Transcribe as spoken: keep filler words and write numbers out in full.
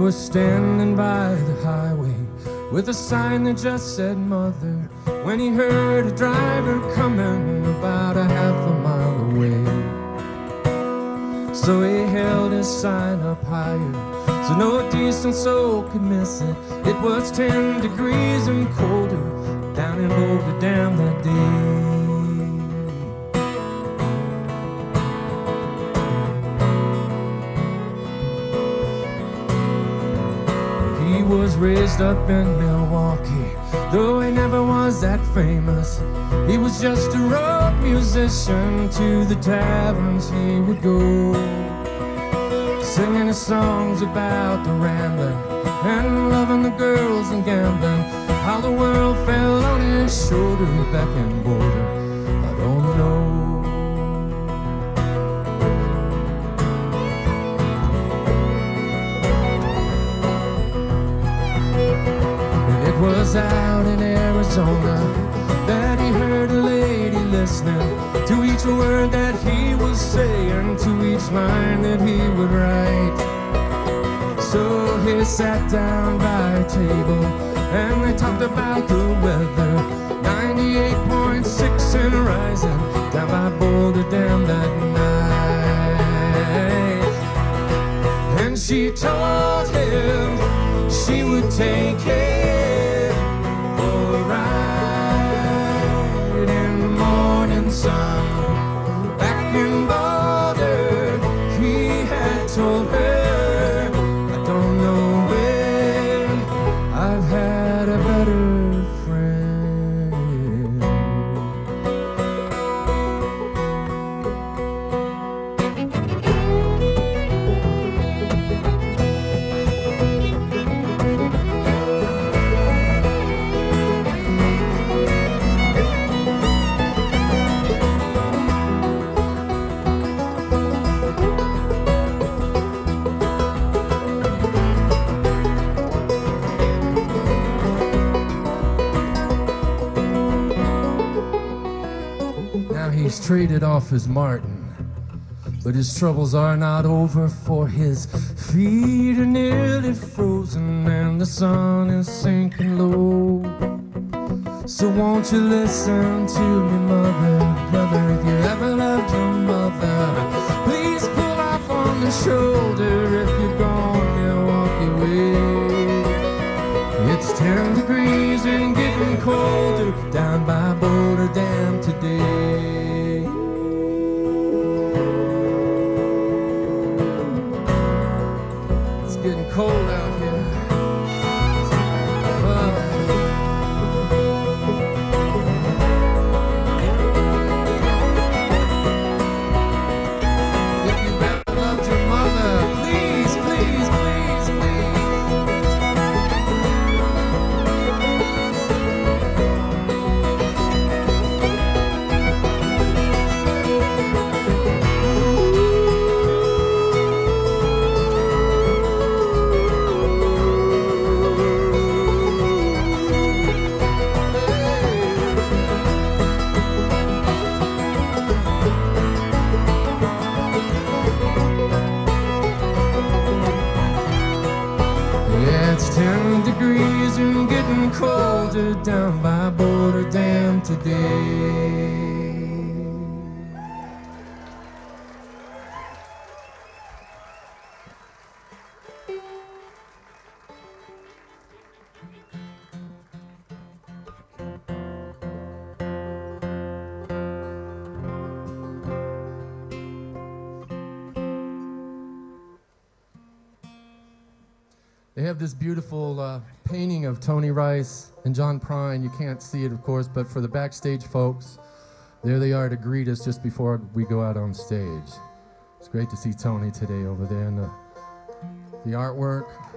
was standing by the highway with a sign that just said mother, when he heard a driver coming about a half a mile away. So he held his sign up higher so no decent soul could miss it. It was ten degrees and colder down in Boulder Dam that day. He was raised up in Milwaukee, though he never was that famous. He was just a road musician, to the taverns he would go, singing his songs about the rambling and loving the girls and gambling. How the world fell on his shoulder back in Boulder, I don't know. It was out in Arizona that he heard a lady listening to each word that he was saying, to each line that he would write. So he sat down by a table and they talked about the weather. ninety-eight point six and rising down by Boulder Dam that night. And she told him she would take him for a ride in the morning sun. Back in Boulder, he had told her, I don't know when I've had a better friend. He's traded off his Martin, but his troubles are not over, for his feet are nearly frozen and the sun is sinking low. So won't you listen to me, mother, brother, if you ever loved your mother, please pull off on the shoulder if you're gonna walk away. It's ten degrees and getting colder down by Boulder Dam today. Getting cold out here. Oh. If you've ever loved your mother, please, please, please, it's ten degrees and getting colder down by Boulder Dam today. They have this beautiful uh, painting of Tony Rice and John Prine. You can't see it, of course, but for the backstage folks, there they are to greet us just before we go out on stage. It's great to see Tony today over there in the, the artwork.